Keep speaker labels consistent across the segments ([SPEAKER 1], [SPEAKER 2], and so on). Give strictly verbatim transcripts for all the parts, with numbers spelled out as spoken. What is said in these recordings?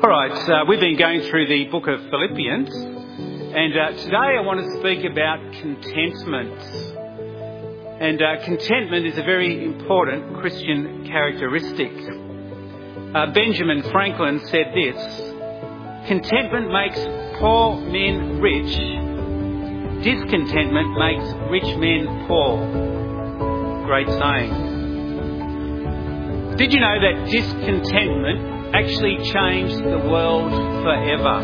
[SPEAKER 1] All right, uh, we've been going through the book of Philippians, and uh, today I want to speak about contentment. And uh, contentment is a very important Christian characteristic. Uh, Benjamin Franklin said this: "Contentment makes poor men rich. Discontentment makes rich men poor." Great saying. Did you know that discontentment actually changed the world forever?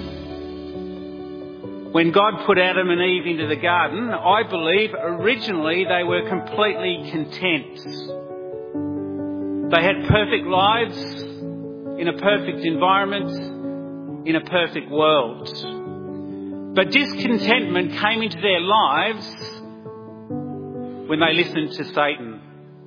[SPEAKER 1] When God put Adam and Eve into the garden, I believe originally they were completely content. They had perfect lives in a perfect environment, in a perfect world. But discontentment came into their lives when they listened to Satan.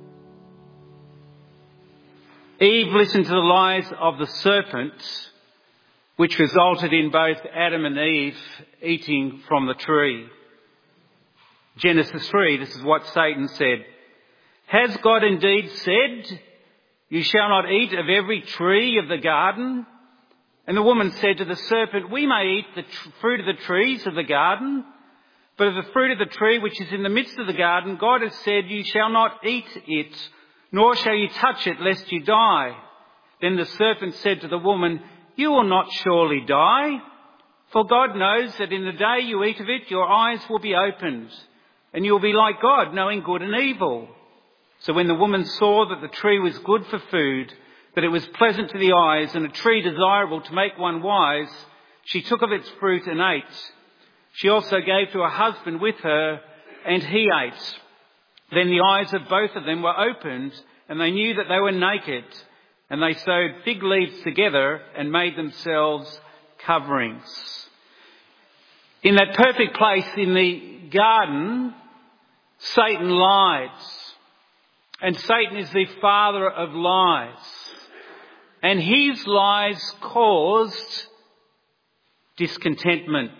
[SPEAKER 1] Eve listened to the lies of the serpent, which resulted in both Adam and Eve eating from the tree. Genesis three, this is what Satan said: "Has God indeed said, 'You shall not eat of every tree of the garden'?" And the woman said to the serpent, "We may eat the tr- fruit of the trees of the garden, but of the fruit of the tree which is in the midst of the garden, God has said, 'You shall not eat it, nor shall you touch it, lest you die.' Then the serpent said to the woman, 'You will not surely die, for God knows that in the day you eat of it, your eyes will be opened, and you will be like God, knowing good and evil.' So when the woman saw that the tree was good for food, that it was pleasant to the eyes, and a tree desirable to make one wise, she took of its fruit and ate. She also gave to her husband with her, and he ate. Then the eyes of both of them were opened, and they knew that they were naked, and they sewed fig leaves together and made themselves coverings." In that perfect place in the garden, Satan lied. And Satan is the father of lies. And his lies caused discontentment.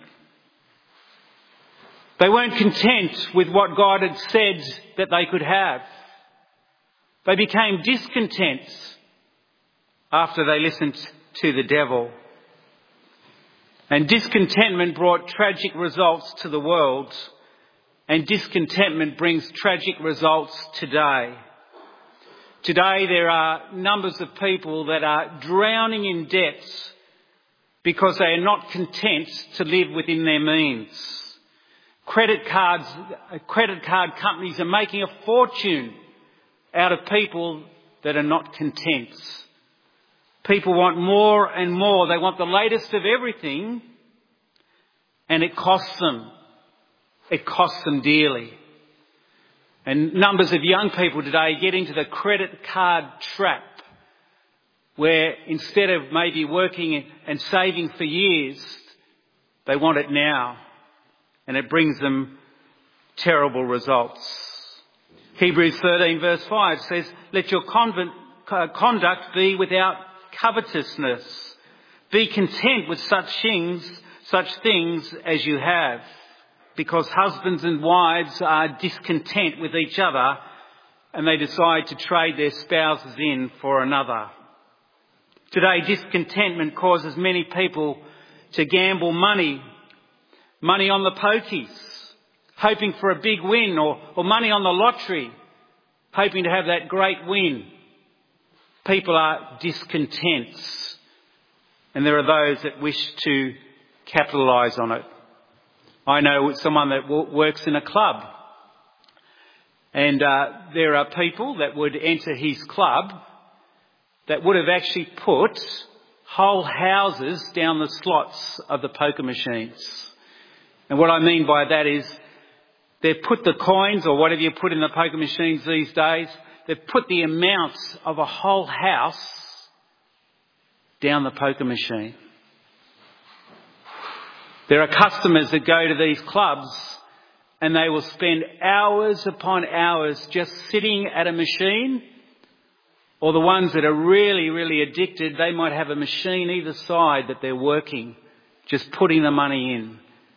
[SPEAKER 1] They weren't content with what God had said that they could have. They became discontent after they listened to the devil. And discontentment brought tragic results to the world. And discontentment brings tragic results today. Today there are numbers of people that are drowning in debt because they are not content to live within their means. Credit cards, credit card companies are making a fortune out of people that are not content. People want more and more. They want the latest of everything, and it costs them. It costs them dearly. And numbers of young people today get into the credit card trap, where instead of maybe working and saving for years, they want it now. And it brings them terrible results. Hebrews thirteen verse five says, "Let your convent, uh, conduct be without covetousness. Be content with such things, such things as you have." Because husbands and wives are discontent with each other, and they decide to trade their spouses in for another. Today, discontentment causes many people to gamble money, money on the pokies, hoping for a big win, or, or money on the lottery, hoping to have that great win. People are discontent, and there are those that wish to capitalise on it. I know someone that w- works in a club, and uh, there are people that would enter his club that would have actually put whole houses down the slots of the poker machines. And what I mean by that is they've put the coins, or whatever you put in the poker machines these days, they've put the amounts of a whole house down the poker machine. There are customers that go to these clubs and they will spend hours upon hours just sitting at a machine, or the ones that are really, really addicted, they might have a machine either side that they're working, just putting the money in.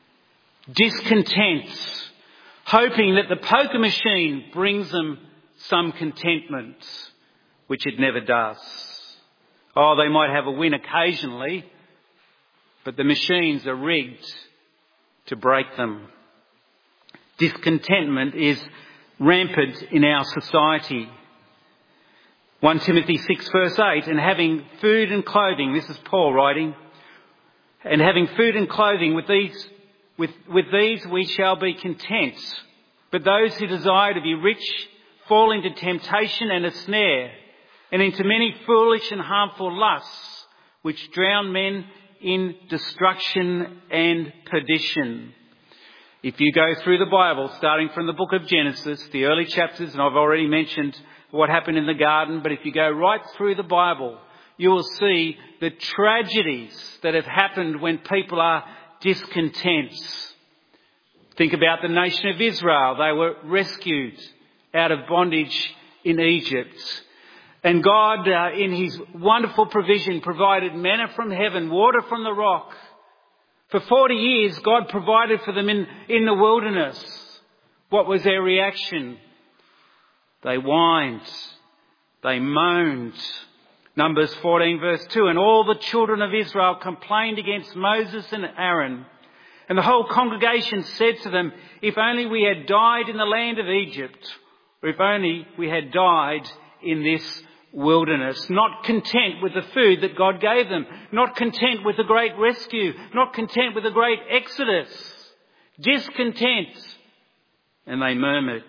[SPEAKER 1] Discontent, hoping that the poker machine brings them some contentment, which it never does. Oh, they might have a win occasionally, but the machines are rigged to break them. Discontentment is rampant in our society. First Timothy six verse eight, and having food and clothing, this is Paul writing, and having food and clothing, with these, with, with these we shall be content. But those who desire to be rich fall into temptation and a snare, and into many foolish and harmful lusts, which drown men in destruction and perdition. If you go through the Bible, starting from the book of Genesis, the early chapters, and I've already mentioned what happened in the garden, but if you go right through the Bible, you will see the tragedies that have happened when people are discontent. Think about the nation of Israel. They were rescued out of bondage in Egypt. And God, uh, in his wonderful provision, provided manna from heaven, water from the rock. For forty years, God provided for them in, in the wilderness. What was their reaction? They whined. They moaned. Numbers fourteen verse two, and all the children of Israel complained against Moses and Aaron. And the whole congregation said to them, if only we had died in the land of Egypt, or if only we had died in this wilderness. Not content with the food that God gave them, not content with the great rescue, not content with the great exodus, discontent, and they murmured.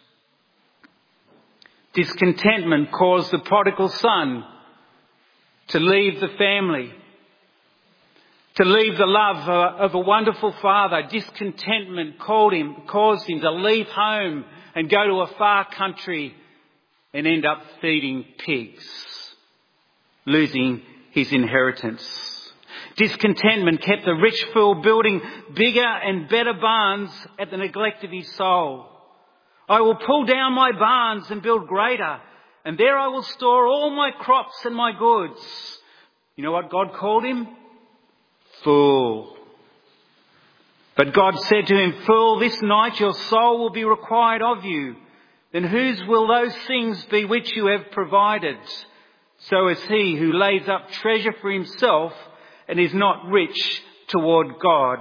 [SPEAKER 1] Discontentment caused the prodigal son to leave the family, to leave the love of a wonderful father. Discontentment called him, caused him to leave home and go to a far country and end up feeding pigs, losing his inheritance. Discontentment kept the rich fool building bigger and better barns at the neglect of his soul. I will pull down my barns and build greater, and there I will store all my crops and my goods. You know what God called him? Fool. But God said to him, fool, this night your soul will be required of you. Then whose will those things be which you have provided? So is he who lays up treasure for himself and is not rich toward God.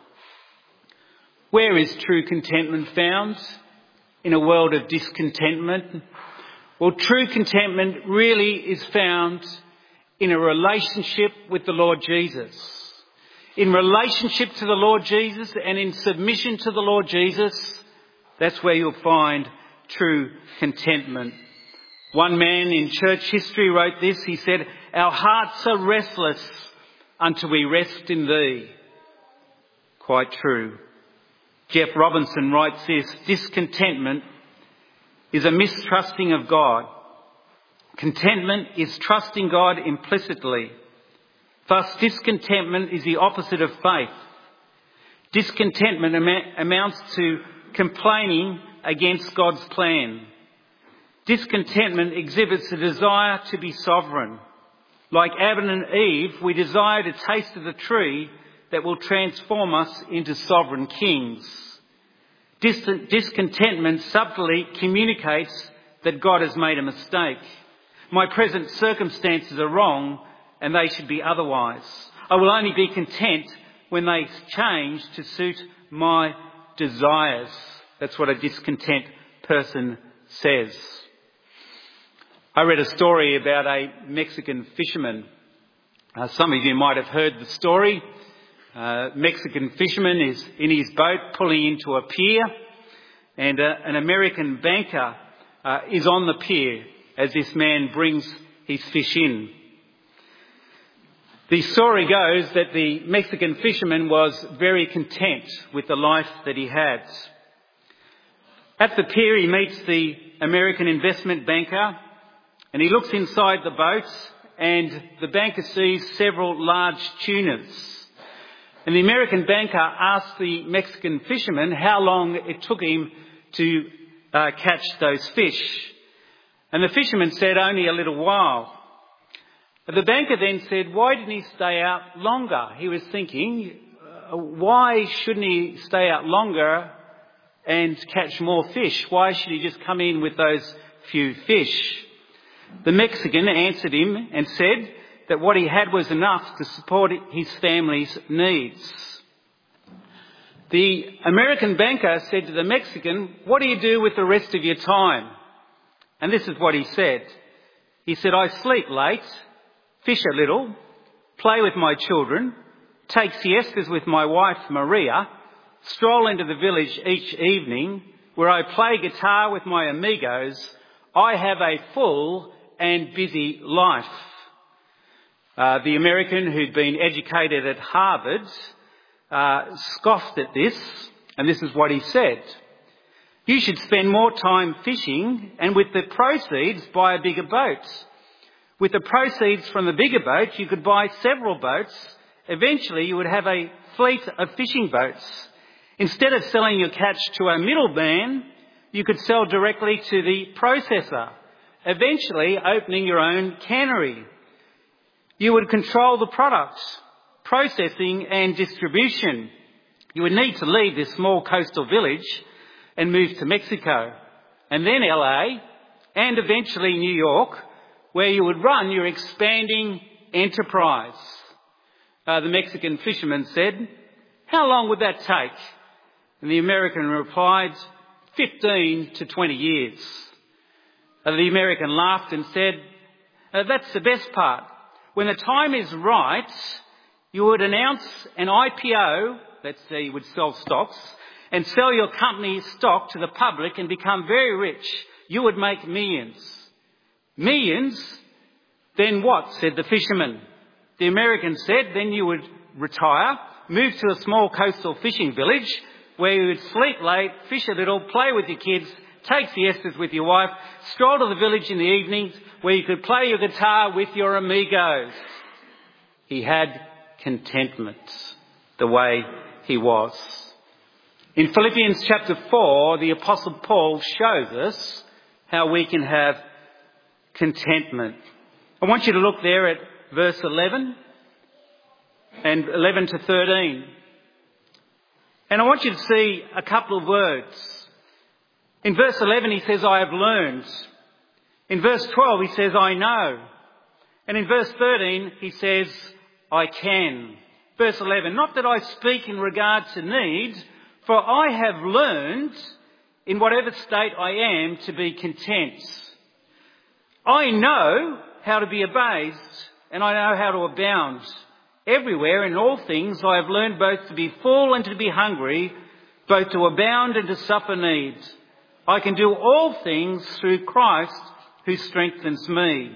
[SPEAKER 1] Where is true contentment found? In a world of discontentment? Well, true contentment really is found in a relationship with the Lord Jesus. In relationship to the Lord Jesus and in submission to the Lord Jesus, that's where you'll find true contentment. One man in church history wrote this. He said, our hearts are restless until we rest in thee. Quite true. Jeff Robinson writes this, discontentment is a mistrusting of God. Contentment is trusting God implicitly. Thus, discontentment is the opposite of faith. Discontentment am- amounts to complaining against God's plan. Discontentment exhibits a desire to be sovereign. Like Adam and Eve, we desire to taste of the tree that will transform us into sovereign kings. Distant discontentment subtly communicates that God has made a mistake. My present circumstances are wrong and they should be otherwise. I will only be content when they change to suit my desires. That's what a discontent person says. I read a story about a Mexican fisherman. Uh, some of you might have heard the story. Uh, Mexican fisherman is in his boat pulling into a pier, and uh, an American banker uh, is on the pier as this man brings his fish in. The story goes that the Mexican fisherman was very content with the life that he had. At the pier he meets the American investment banker, and he looks inside the boat, and the banker sees several large tunas. And the American banker asked the Mexican fisherman how long it took him to uh, catch those fish. And the fisherman said, only a little while. But the banker then said, why didn't he stay out longer? He was thinking, uh, why shouldn't he stay out longer and catch more fish? Why should he just come in with those few fish? The Mexican answered him and said, that what he had was enough to support his family's needs. The American banker said to the Mexican, "What do you do with the rest of your time?" And this is what he said. He said, "I sleep late, fish a little, play with my children, take siestas with my wife Maria, stroll into the village each evening where I play guitar with my amigos. I have a full and busy life." Uh, the American, who'd been educated at Harvard, uh, scoffed at this, and this is what he said. "You should spend more time fishing and with the proceeds buy a bigger boat. With the proceeds from the bigger boat, you could buy several boats. Eventually, you would have a fleet of fishing boats. Instead of selling your catch to a middleman, you could sell directly to the processor, eventually opening your own cannery. You would control the product, processing and distribution. You would need to leave this small coastal village and move to Mexico, and then L A, and eventually New York, where you would run your expanding enterprise." Uh, the Mexican fisherman said, "How long would that take?" And the American replied, fifteen to twenty years. Uh, the American laughed and said, uh, "That's the best part. When the time is right, you would announce an I P O, let's say you would sell stocks, and sell your company's stock to the public and become very rich. You would make millions." "Millions? Then what?" said the fisherman. The American said, "Then you would retire, move to a small coastal fishing village where you would sleep late, fish a little, play with your kids, take siestas with your wife, stroll to the village in the evenings where you could play your guitar with your amigos." He had contentment the way he was. In Philippians chapter four, the Apostle Paul shows us how we can have contentment. I want you to look there at verse eleven and eleven to thirteen. And I want you to see a couple of words. In verse eleven he says, "I have learned." In verse twelve he says, "I know." And in verse thirteen he says, "I can." Verse eleven, "Not that I speak in regard to need, for I have learned in whatever state I am to be content. I know how to be abased, and I know how to abound. Everywhere in all things I have learned both to be full and to be hungry, both to abound and to suffer need. I can do all things through Christ who strengthens me."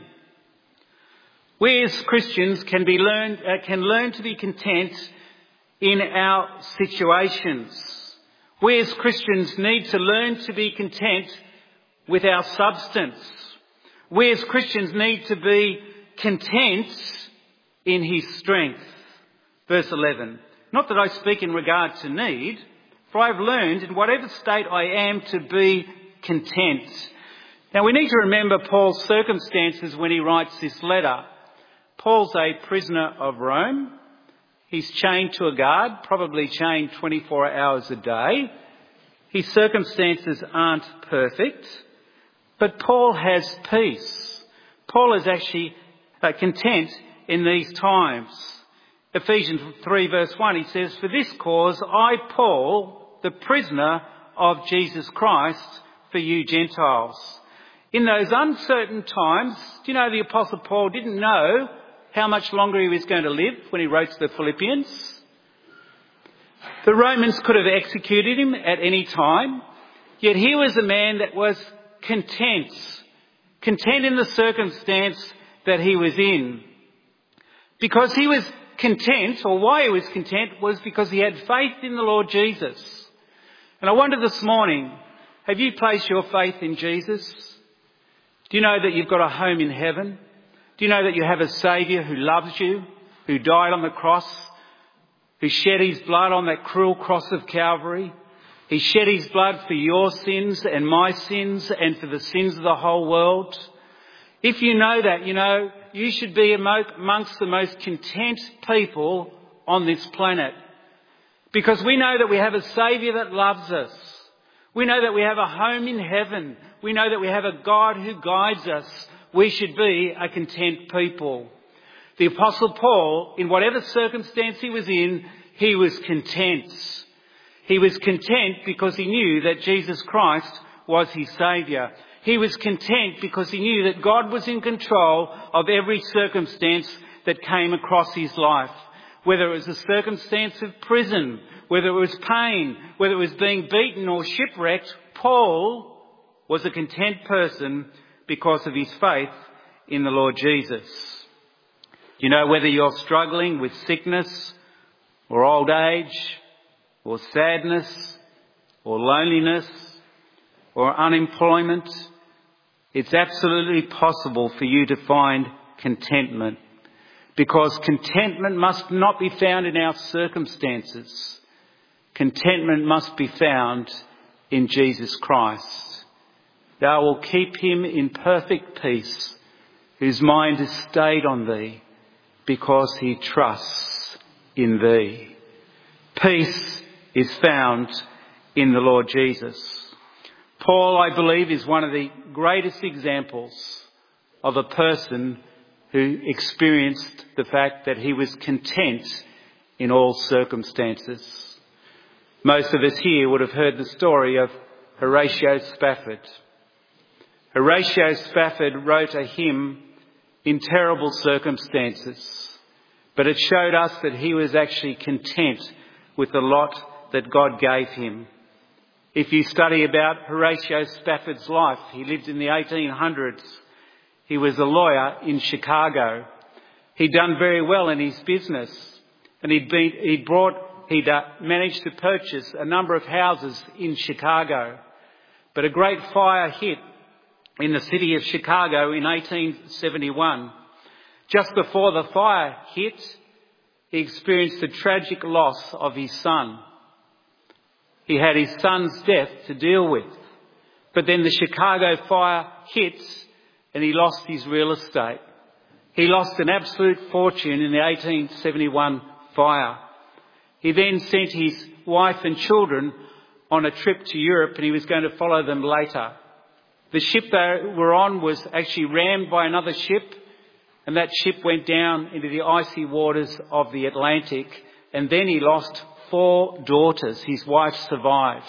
[SPEAKER 1] We as Christians can be learned, uh, can learn to be content in our situations. We as Christians need to learn to be content with our substance. We as Christians need to be content in his strength. Verse eleven, "Not that I speak in regard to need, for I have learned in whatever state I am to be content." Now we need to remember Paul's circumstances when he writes this letter. Paul's a prisoner of Rome. He's chained to a guard, probably chained twenty-four hours a day. His circumstances aren't perfect, but Paul has peace. Paul is actually uh, content in these times. Ephesians three verse one, he says, "For this cause I, Paul, the prisoner of Jesus Christ, for you Gentiles." In those uncertain times, do you know the Apostle Paul didn't know how much longer he was going to live when he wrote to the Philippians? The Romans could have executed him at any time, yet he was a man that was content, content in the circumstance that he was in. Because he was content, or why he was content, was because he had faith in the Lord Jesus. And I wonder this morning, have you placed your faith in Jesus? Do you know that you've got a home in heaven? Do you know that you have a Saviour who loves you, who died on the cross, who shed his blood on that cruel cross of Calvary? He shed his blood for your sins and my sins and for the sins of the whole world. If you know that, you know, you should be amongst the most content people on this planet. Because we know that we have a Saviour that loves us. We know that we have a home in heaven. We know that we have a God who guides us. We should be a content people. The Apostle Paul, in whatever circumstance he was in, he was content. He was content because he knew that Jesus Christ was his Saviour. He was content because he knew that God was in control of every circumstance that came across his life. Whether it was a circumstance of prison, whether it was pain, whether it was being beaten or shipwrecked, Paul was a content person because of his faith in the Lord Jesus. You know, whether you're struggling with sickness or old age or sadness or loneliness or unemployment, it's absolutely possible for you to find contentment, because contentment must not be found in our circumstances. Contentment must be found in Jesus Christ. Thou wilt keep him in perfect peace, whose mind is stayed on thee, because he trusts in thee. Peace is found in the Lord Jesus. Paul, I believe, is one of the greatest examples of a person who experienced the fact that he was content in all circumstances. Most of us here would have heard the story of Horatio Spafford. Horatio Spafford wrote a hymn in terrible circumstances, but it showed us that he was actually content with the lot that God gave him. If you study about Horatio Spafford's life, he lived in the eighteen hundreds. He was a lawyer in Chicago. He'd done very well in his business, and he'd been, he'd brought, he'd uh, managed to purchase a number of houses in Chicago. But a great fire hit in the city of Chicago in eighteen seventy-one. Just before the fire hit, he experienced the tragic loss of his son. He had his son's death to deal with. But then the Chicago fire hits and he lost his real estate. He lost an absolute fortune in the eighteen seventy-one fire. He then sent his wife and children on a trip to Europe, and he was going to follow them later. The ship they were on was actually rammed by another ship, and that ship went down into the icy waters of the Atlantic, and then he lost four daughters. His wife survived.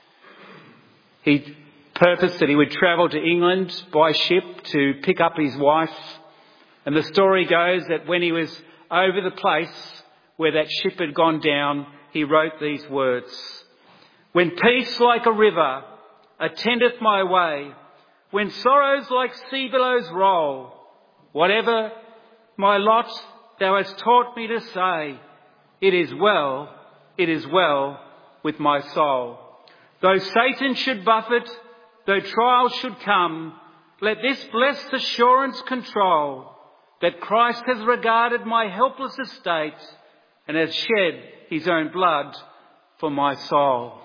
[SPEAKER 1] He purposed that he would travel to England by ship to pick up his wife. And the story goes that when he was over the place where that ship had gone down, he wrote these words: "When peace like a river attendeth my way, when sorrows like sea billows roll, whatever my lot thou hast taught me to say, it is well, it is well with my soul. Though Satan should buffet, though trials should come, let this blessed assurance control, that Christ has regarded my helpless estate and has shed his own blood for my soul."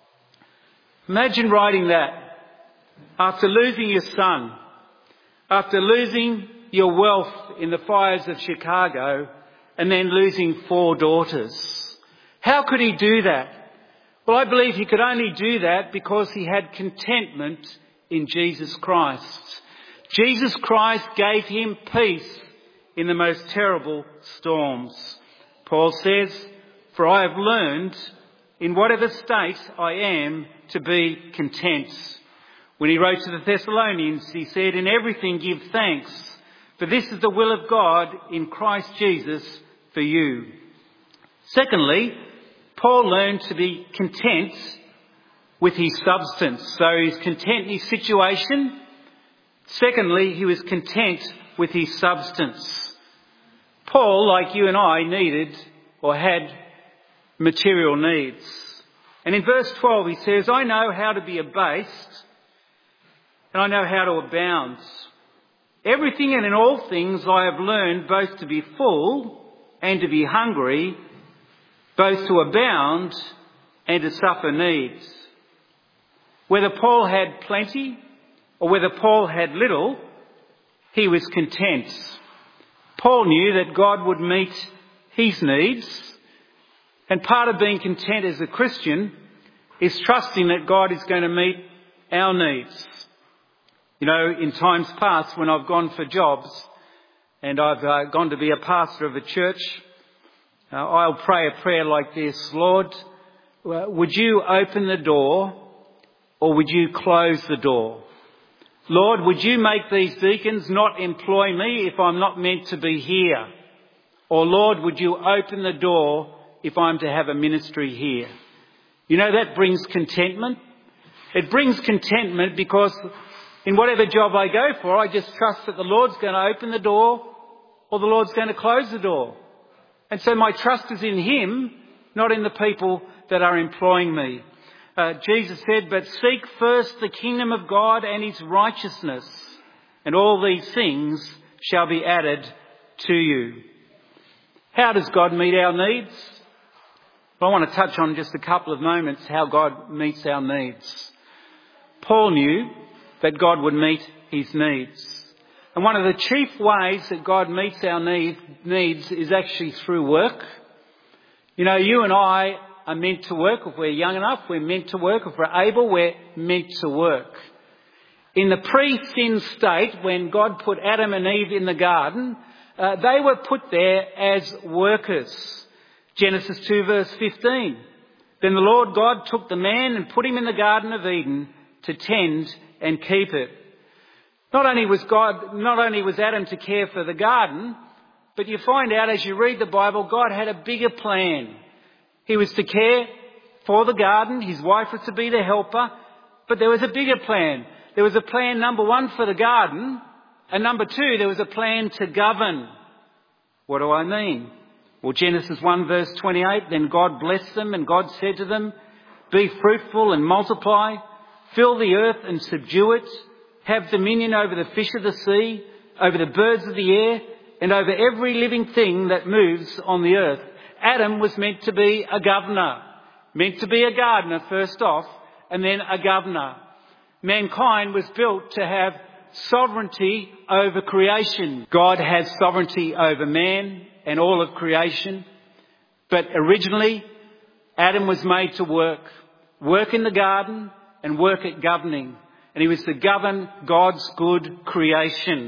[SPEAKER 1] Imagine writing that after losing your son, after losing your wealth in the fires of Chicago, and then losing four daughters. How could he do that? Well, I believe he could only do that because he had contentment in Jesus Christ. Jesus Christ gave him peace in the most terrible storms. Paul says, "For I have learned in whatever state I am to be content." When he wrote to the Thessalonians, he said, "In everything give thanks, for this is the will of God in Christ Jesus for you." Secondly, Paul learned to be content with his substance. So he's content in his situation. Secondly, he was content with his substance. Paul, like you and I, needed or had material needs. And in verse twelve he says, "I know how to be abased, and I know how to abound. Everything and in all things I have learned both to be full and to be hungry, both to abound and to suffer needs." Whether Paul had plenty or whether Paul had little, he was content. Paul knew that God would meet his needs, and part of being content as a Christian is trusting that God is going to meet our needs. You know, in times past when I've gone for jobs and I've uh, gone to be a pastor of a church, uh, I'll pray a prayer like this: Lord, uh, would you open the door or would you close the door? Lord, would you make these deacons not employ me if I'm not meant to be here? Or Lord, would you open the door if I'm to have a ministry here? You know, that brings contentment. It brings contentment because in whatever job I go for, I just trust that the Lord's going to open the door or the Lord's going to close the door. And so my trust is in Him, not in the people that are employing me. Uh, Jesus said, but seek first the kingdom of God and His righteousness, and all these things shall be added to you. How does God meet our needs? Well, I want to touch on just a couple of moments how God meets our needs. Paul knew that God would meet his needs. And one of the chief ways that God meets our need, needs is actually through work. You know, you and I are meant to work. If we're young enough, we're meant to work. If we're able, we're meant to work. In the pre-sin state, when God put Adam and Eve in the garden, uh, they were put there as workers. Genesis two verse fifteen. Then the Lord God took the man and put him in the Garden of Eden to tend and keep it. Not only was God, not only was Adam to care for the garden, but you find out as you read the Bible, God had a bigger plan. He was to care for the garden. His wife was to be the helper. But there was a bigger plan. There was a plan, number one, for the garden. And number two, there was a plan to govern. What do I mean? Well, Genesis one verse twenty-eight, then God blessed them and God said to them, be fruitful and multiply, fill the earth and subdue it, have dominion over the fish of the sea, over the birds of the air, and over every living thing that moves on the earth. Adam was meant to be a governor, meant to be a gardener first off, and then a governor. Mankind was built to have sovereignty over creation. God has sovereignty over man and all of creation. But originally, Adam was made to work. Work in the garden and work at governing. And he was to govern God's good creation.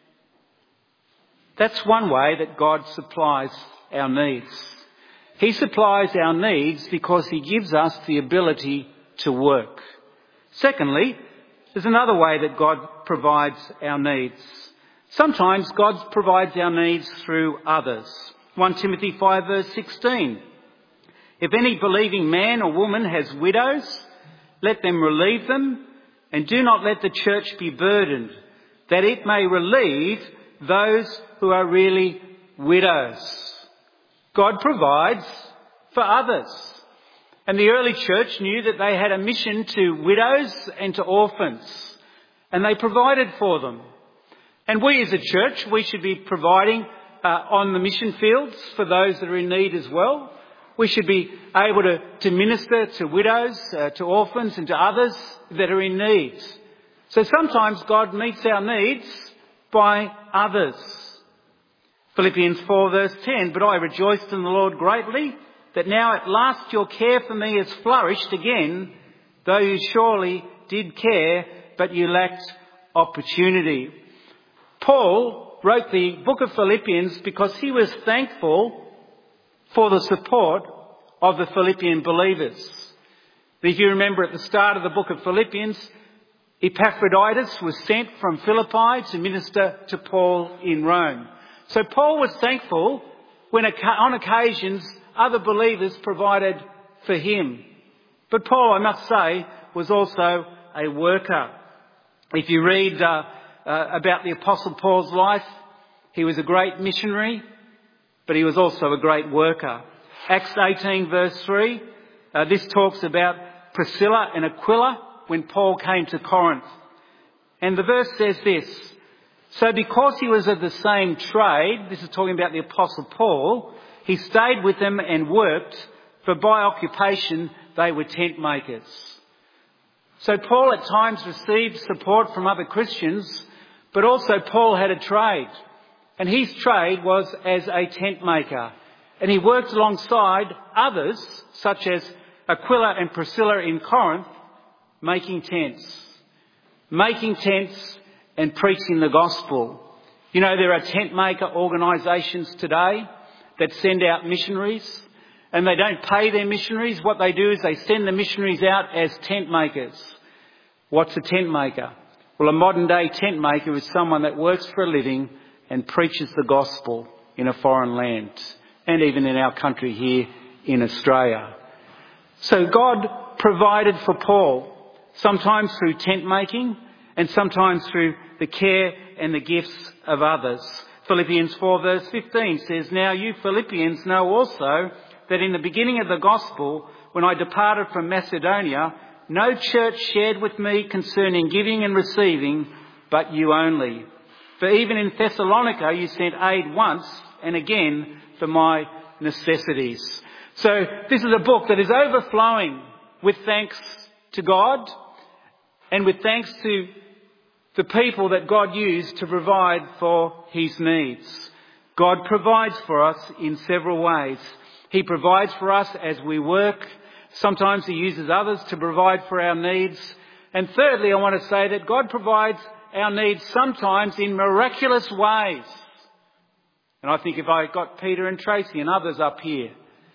[SPEAKER 1] That's one way that God supplies our needs. He supplies our needs because He gives us the ability to work. Secondly, there's another way that God provides our needs. Sometimes God provides our needs through others. First Timothy five verse sixteen. If any believing man or woman has widows, let them relieve them, and do not let the church be burdened, that it may relieve those who are really widows. God provides for others. And the early church knew that they had a mission to widows and to orphans. And they provided for them. And we as a church, we should be providing uh, on the mission fields for those that are in need as well. We should be able to, to minister to widows, uh, to orphans and to others that are in need. So sometimes God meets our needs by others. Philippians four verse ten, but I rejoiced in the Lord greatly that now at last your care for me has flourished again, though you surely did care, but you lacked opportunity. Paul wrote the book of Philippians because he was thankful for the support of the Philippian believers. If you remember at the start of the book of Philippians, Epaphroditus was sent from Philippi to minister to Paul in Rome. So Paul was thankful when on occasions other believers provided for him. But Paul, I must say, was also a worker. If you read uh, uh, about the Apostle Paul's life, he was a great missionary, but he was also a great worker. Acts eighteen verse three, uh, this talks about Priscilla and Aquila when Paul came to Corinth. And the verse says this, so because he was of the same trade, this is talking about the Apostle Paul, he stayed with them and worked, for by occupation they were tent makers. So Paul at times received support from other Christians, but also Paul had a trade. And his trade was as a tent maker. And he worked alongside others, such as Aquila and Priscilla in Corinth, making tents. Making tents and preaching the gospel. You know, there are tent maker organisations today that send out missionaries, and they don't pay their missionaries. What they do is they send the missionaries out as tent makers. What's a tent maker? Well, a modern day tent maker is someone that works for a living and preaches the gospel in a foreign land, and even in our country here in Australia. So God provided for Paul, sometimes through tent making and sometimes through the care and the gifts of others. Philippians four verse fifteen says, "Now you Philippians know also that in the beginning of the gospel, when I departed from Macedonia, no church shared with me concerning giving and receiving, but you only. For even in Thessalonica you sent aid once and again for my necessities." So this is a book that is overflowing with thanks to God and with thanks to the people that God used to provide for his needs. God provides for us in several ways. He provides for us as we work. Sometimes he uses others to provide for our needs. And thirdly, I want to say that God provides our needs sometimes in miraculous ways. And I think if I got Peter and Tracy and others up here,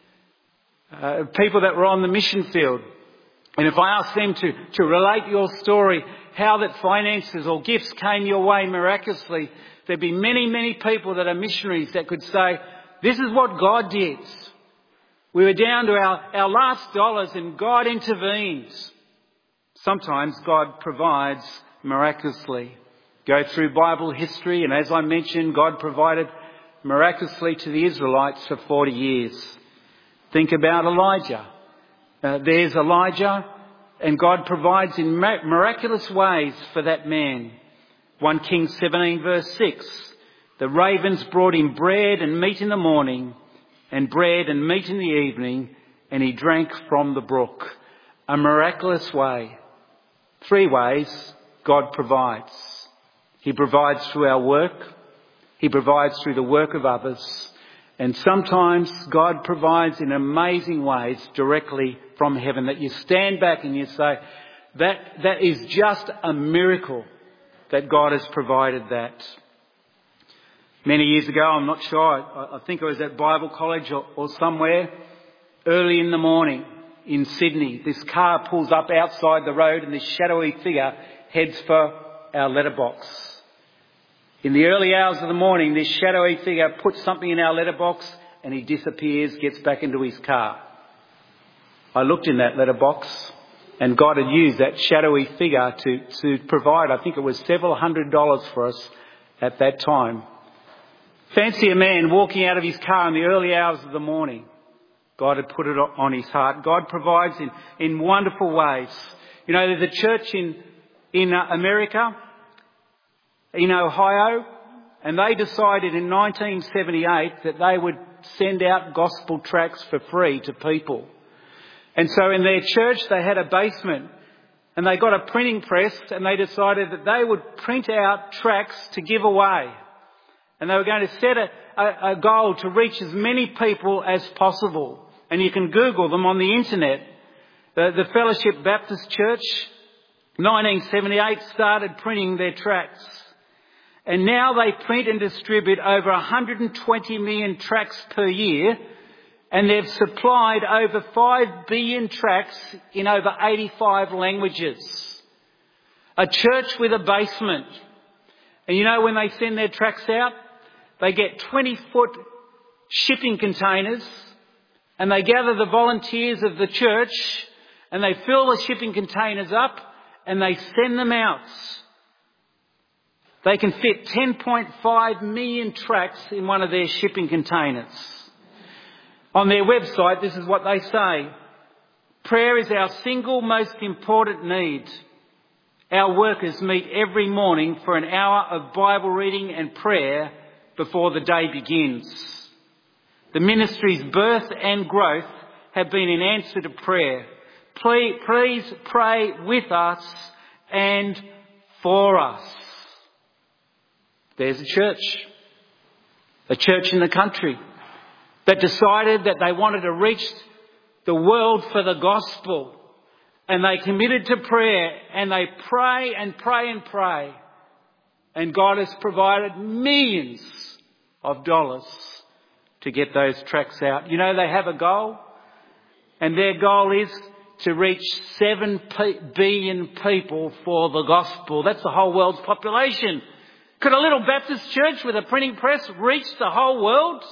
[SPEAKER 1] uh, people that were on the mission field, and if I asked them to, to relate your story, how that finances or gifts came your way miraculously, there'd be many, many people that are missionaries that could say, this is what God did. We were down to our, our last dollars and God intervened. Sometimes God provides miraculously. Go through Bible history, and as I mentioned, God provided miraculously to the Israelites for forty years. Think about Elijah. Uh, there's Elijah, and God provides in miraculous ways for that man. First Kings seventeen verse six. The ravens brought him bread and meat in the morning, and bread and meat in the evening, and he drank from the brook. A miraculous way. Three ways God provides. He provides through our work. He provides through the work of others. And sometimes God provides in amazing ways directly from heaven, that you stand back and you say, that, that is just a miracle that God has provided that. Many years ago, I'm not sure, I, I think I was at Bible college or, or somewhere, early in the morning in Sydney. This car pulls up outside the road and this shadowy figure heads for our letterbox. In the early hours of the morning, this shadowy figure puts something in our letterbox and he disappears, gets back into his car. I looked in that letterbox and God had used that shadowy figure to, to provide, I think it was several hundred dollars for us at that time. Fancy a man walking out of his car in the early hours of the morning. God had put it on his heart. God provides in, in wonderful ways. You know, there's a church in, in America, in Ohio, and they decided in nineteen seventy-eight that they would send out gospel tracts for free to people. And so in their church they had a basement, and they got a printing press, and they decided that they would print out tracts to give away. And they were going to set a, a, a goal to reach as many people as possible. And you can Google them on the internet. The, the Fellowship Baptist Church, nineteen seventy-eight, started printing their tracts. And now they print and distribute over one hundred twenty million tracts per year. And they've supplied over five billion tracts in over eighty-five languages. A church with a basement. And you know when they send their tracts out, they get twenty foot shipping containers, and they gather the volunteers of the church and they fill the shipping containers up and they send them out. They can fit ten point five million tracts in one of their shipping containers. On their website, this is what they say. Prayer is our single most important need. Our workers meet every morning for an hour of Bible reading and prayer before the day begins. The ministry's birth and growth have been in answer to prayer. Please, please pray with us and for us. There's a church, a church in the country that decided that they wanted to reach the world for the gospel. And they committed to prayer, and they pray and pray and pray. And God has provided millions of dollars to get those tracts out. You know, they have a goal, and their goal is to reach seven billion people for the gospel. That's the whole world's population. Could a little Baptist church with a printing press reach the whole world?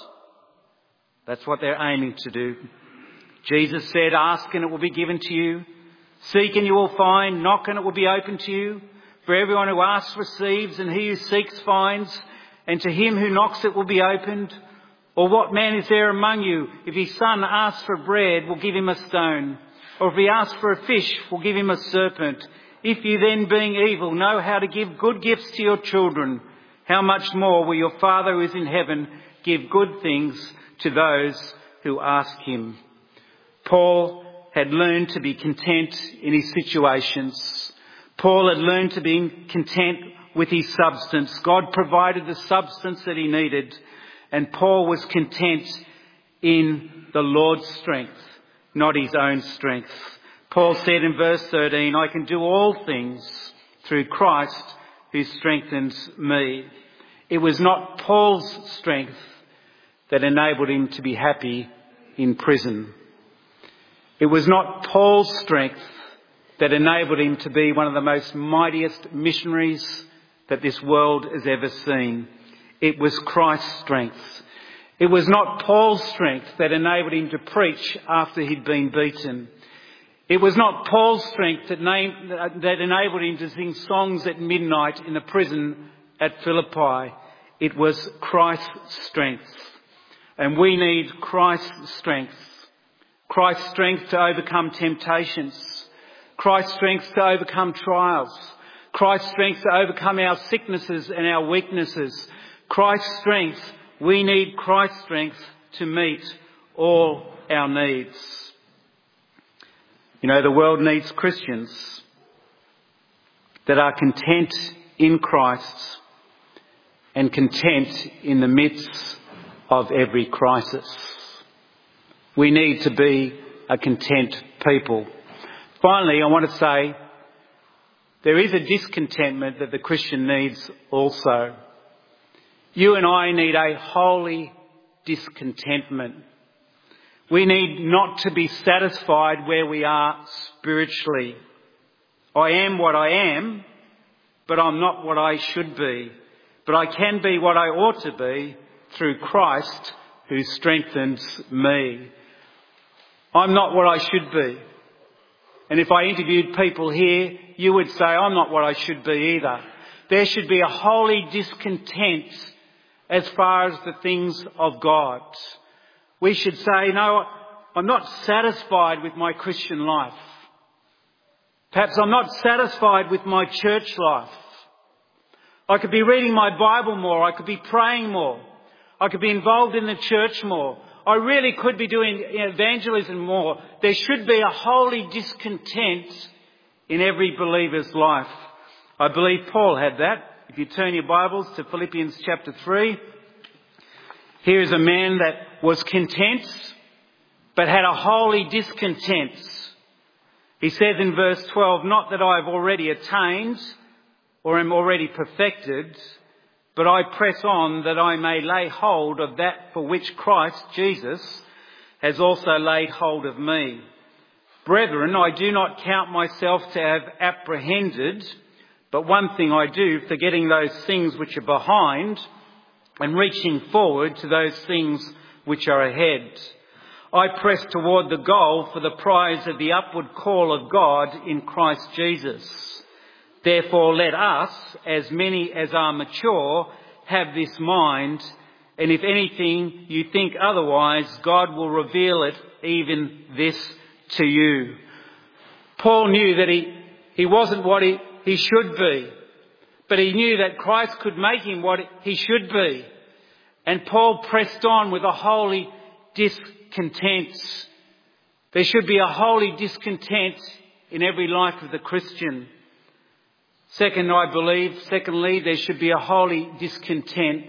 [SPEAKER 1] That's what they're aiming to do. Jesus said, ask and it will be given to you. Seek and you will find. Knock and it will be open to you. For everyone who asks receives, and he who seeks finds. And to him who knocks it will be opened. Or what man is there among you, if his son asks for bread, will give him a stone? Or if he asks for a fish, will give him a serpent? If you then, being evil, know how to give good gifts to your children, how much more will your Father who is in heaven give good things to those who ask him? Paul had learned to be content in his situations. Paul had learned to be content with his substance. God provided the substance that he needed, and Paul was content in the Lord's strength, not his own strength. Paul said in verse thirteen, I can do all things through Christ who strengthens me. It was not Paul's strength that enabled him to be happy in prison. It was not Paul's strength that enabled him to be one of the most mightiest missionaries that this world has ever seen. It was Christ's strength. It was not Paul's strength that enabled him to preach after he'd been beaten. It was not Paul's strength that, named, that enabled him to sing songs at midnight in the prison at Philippi. It was Christ's strength. And we need Christ's strength. Christ's strength to overcome temptations. Christ's strength to overcome trials. Christ's strength to overcome our sicknesses and our weaknesses. Christ's strength. We need Christ's strength to meet all our needs. You know, the world needs Christians that are content in Christ and content in the midst of every crisis. We need to be a content people. Finally, I want to say there is a discontentment that the Christian needs also. You and I need a holy discontentment. We need not to be satisfied where we are spiritually. I am what I am, but I'm not what I should be. But I can be what I ought to be through Christ who strengthens me. I'm not what I should be. And if I interviewed people here, you would say, I'm not what I should be either. There should be a holy discontent as far as the things of God. We should say, no, I'm not satisfied with my Christian life. Perhaps I'm not satisfied with my church life. I could be reading my Bible more. I could be praying more. I could be involved in the church more. I really could be doing evangelism more. There should be a holy discontent in every believer's life. I believe Paul had that. If you turn your Bibles to Philippians chapter three, here is a man that was content, but had a holy discontent. He says in verse twelve, not that I have already attained or am already perfected, but I press on that I may lay hold of that for which Christ Jesus has also laid hold of me. Brethren, I do not count myself to have apprehended, but one thing I do, forgetting those things which are behind and reaching forward to those things which are ahead. I press toward the goal for the prize of the upward call of God in Christ Jesus. Therefore let us, as many as are mature, have this mind, and if anything you think otherwise, God will reveal it, even this, to you. Paul knew that he, he wasn't what he, he should be, but he knew that Christ could make him what he should be. And Paul pressed on with a holy discontent. There should be a holy discontent in every life of the Christian. Second, I believe, secondly, there should be a holy discontent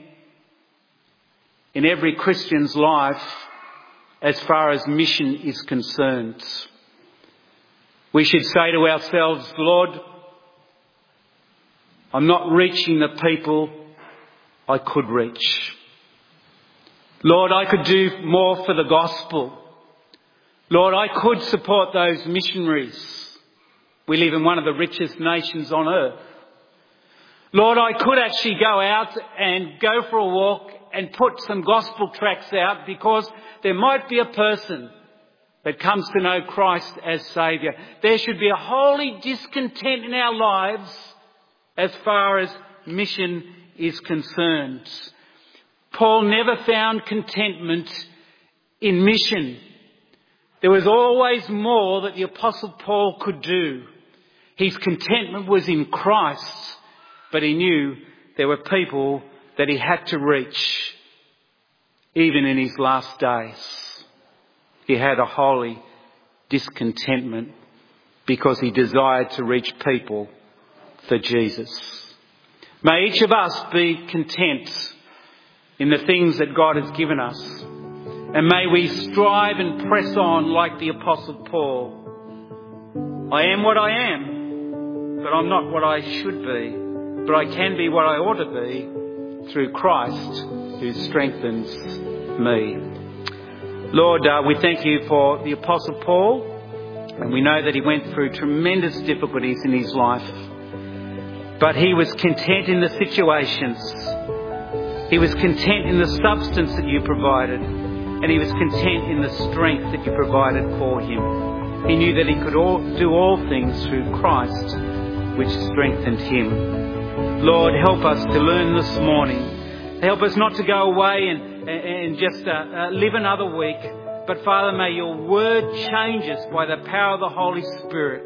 [SPEAKER 1] in every Christian's life as far as mission is concerned. We should say to ourselves, Lord, I'm not reaching the people I could reach. Lord, I could do more for the gospel. Lord, I could support those missionaries. We live in one of the richest nations on earth. Lord, I could actually go out and go for a walk and put some gospel tracts out, because there might be a person that comes to know Christ as Saviour. There should be a holy discontent in our lives as far as mission is concerned. Paul never found contentment in mission. There was always more that the Apostle Paul could do. His contentment was in Christ, but he knew there were people that he had to reach, even in his last days. He had a holy discontentment because he desired to reach people for Jesus. May each of us be content in the things that God has given us. And may we strive and press on like the Apostle Paul. I am what I am, but I'm not what I should be. But I can be what I ought to be through Christ who strengthens me. Lord, uh, we thank you for the Apostle Paul, and we know that he went through tremendous difficulties in his life. But he was content in the situations. He was content in the substance that you provided, and he was content in the strength that you provided for him. He knew that he could all, do all things through Christ, which strengthened him. Lord, help us to learn this morning. Help us not to go away and, and just uh, uh, live another week. But Father, may your word change us by the power of the Holy Spirit.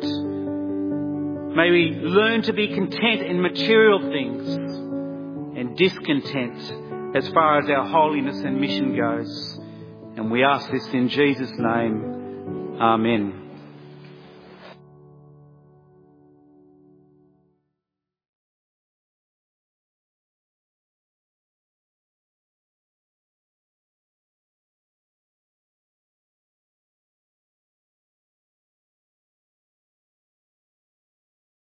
[SPEAKER 1] May we learn to be content in material things and discontent as far as our holiness and mission goes. And we ask this in Jesus' name. Amen.